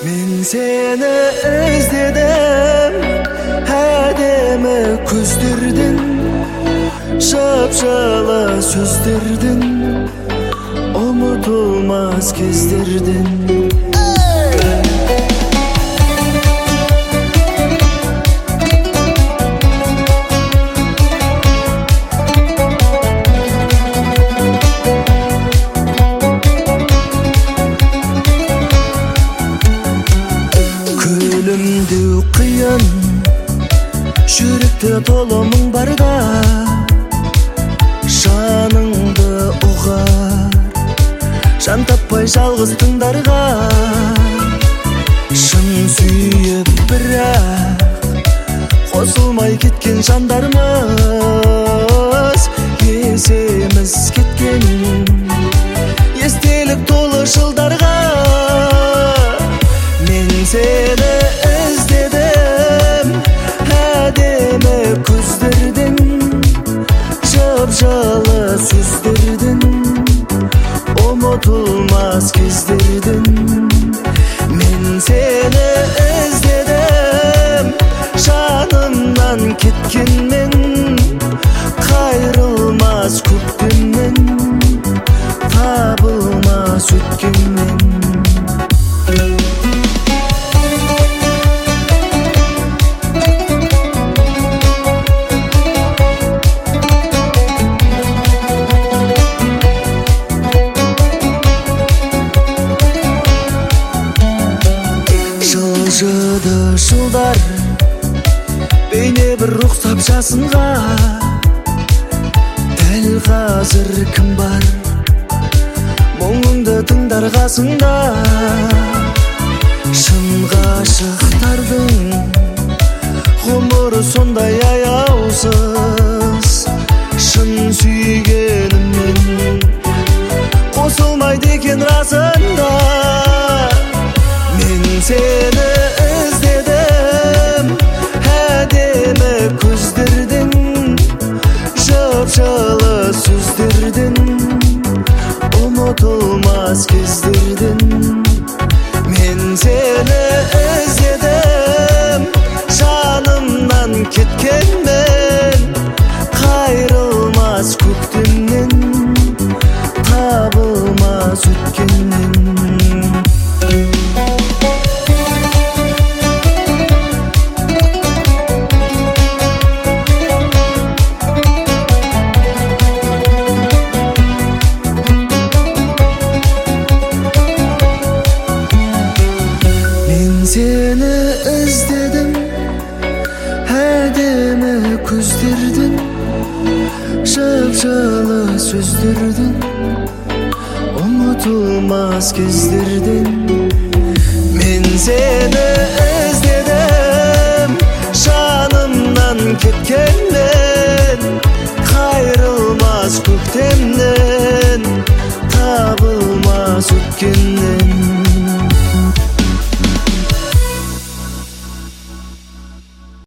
Мен сені іздедім, әдемі көздердің, жап-жылы сөздердің, ұмытылмас кездердің. Өлімді қиын, жүректе толы мұң барда, жаныңды ұғар, жан таппай жалғыз тыңдарға. Шын сүйіп бірақ қосылмай кеткен жандармыз, есеміз кеткен естелік толы жылдарға. Мен сені іздедім, әдемі көздердің, жап-жылы сөздердің, ұмытылмас кездердің. Мен сені іздедім, жанымнан кеткенмен, қайрылмас көктемнен, табылмас өткенмен. Жылжыды жылдар, бейне бір ұқсап жасынға. Дәл қазір кім бар, мұңыңды тыңдар қасыңда. Шын ғашықтардың ғұмыры сондай аяусыз, шын сүйгеніммен қосылмайды екен расында. Мен сені іздедім, әдемі көздердің, жап-жылы сөздердің, ұмытылмас кездердің. Мен сені іздедім, жанымнан кеткенмен, қайрылмас көктемнен, табылмас өткеннен. Сені іздедім, әдемі көздердің, жап-жылы сөздердің, ұмытылмас кездердің. Мен сені іздедім, жанымнан кеткенмен, қайрылмас көктемнен.